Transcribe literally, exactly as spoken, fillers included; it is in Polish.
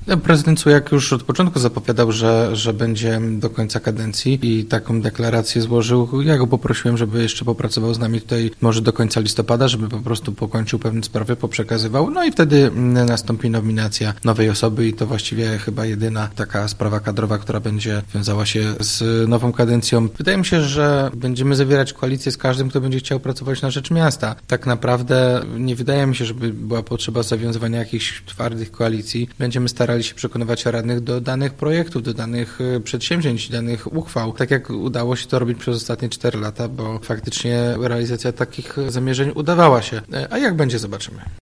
Prezydent Sujak już od początku zapowiadał, że, że będzie do końca kadencji i taką deklarację złożył. Ja go poprosiłem, żeby jeszcze popracował z nami tutaj może do końca listopada, żeby po prostu pokończył pewne sprawy, poprzekazywał. No i wtedy nastąpi nominacja nowej osoby i to właściwie chyba jedyna taka sprawa kadrowa, która będzie wiązała się z nową kadencją. Wydaje mi się, że będziemy zawierać koalicję z każdym, kto będzie chciał pracować na rzecz miasta. Tak naprawdę nie wydaje mi się, żeby była potrzeba zawiązywania jakichś twardych koalicji. Będziemy starali się przekonywać radnych do danych projektów, do danych przedsięwzięć, danych uchwał. Tak jak udało się to robić przez ostatnie cztery lata, bo faktycznie realizacja takich zamierzeń udawała się. A jak będzie, zobaczymy.